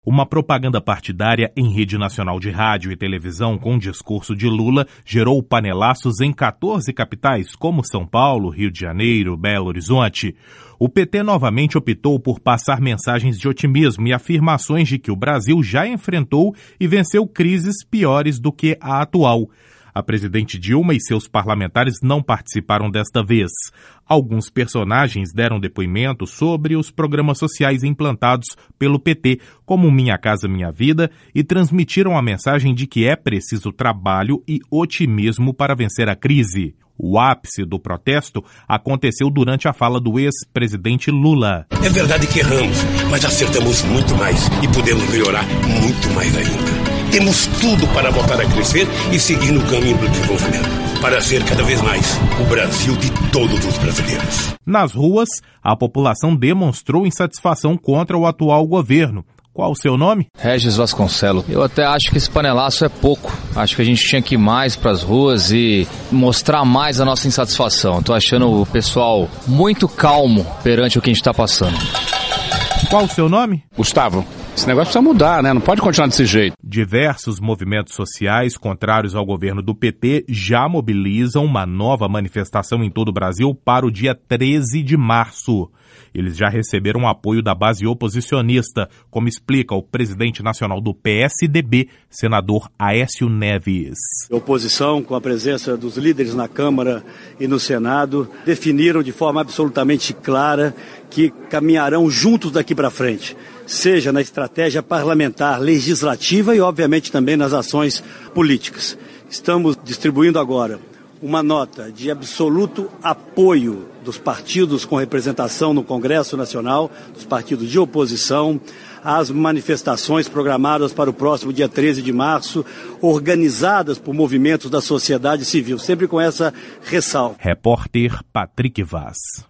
Uma propaganda partidária em rede nacional de rádio e televisão com discurso de Lula gerou panelaços em 14 capitais, como São Paulo, Rio de Janeiro, Belo Horizonte. O PT novamente optou por passar mensagens de otimismo e afirmações de que o Brasil já enfrentou e venceu crises piores do que a atual. A presidente Dilma e seus parlamentares não participaram desta vez. Alguns personagens deram depoimento sobre os programas sociais implantados pelo PT, como Minha Casa Minha Vida, e transmitiram a mensagem de que é preciso trabalho e otimismo para vencer a crise. O ápice do protesto aconteceu durante a fala do ex-presidente Lula. É verdade que erramos, mas acertamos muito mais e podemos melhorar muito mais ainda. Temos tudo para voltar a crescer e seguir no caminho do desenvolvimento, para ser cada vez mais o Brasil de todos os brasileiros. Nas ruas, a população demonstrou insatisfação contra o atual governo. Qual o seu nome? Regis Vasconcelos. Eu até acho que esse panelaço é pouco. Acho que a gente tinha que ir mais para as ruas e mostrar mais a nossa insatisfação. Estou achando o pessoal muito calmo perante o que a gente está passando. Qual o seu nome? Gustavo. Esse negócio precisa mudar, né? Não pode continuar desse jeito. Diversos movimentos sociais contrários ao governo do PT já mobilizam uma nova manifestação em todo o Brasil para o dia 13 de março. Eles já receberam apoio da base oposicionista, como explica o presidente nacional do PSDB, senador Aécio Neves. A oposição, com a presença dos líderes na Câmara e no Senado, definiram de forma absolutamente clara que caminharão juntos daqui para frente, seja na estratégia parlamentar, legislativa e, obviamente, também nas ações políticas. Estamos distribuindo agora uma nota de absoluto apoio dos partidos com representação no Congresso Nacional, dos partidos de oposição, às manifestações programadas para o próximo dia 13 de março, organizadas por movimentos da sociedade civil, sempre com essa ressalva. Repórter Patrick Vaz.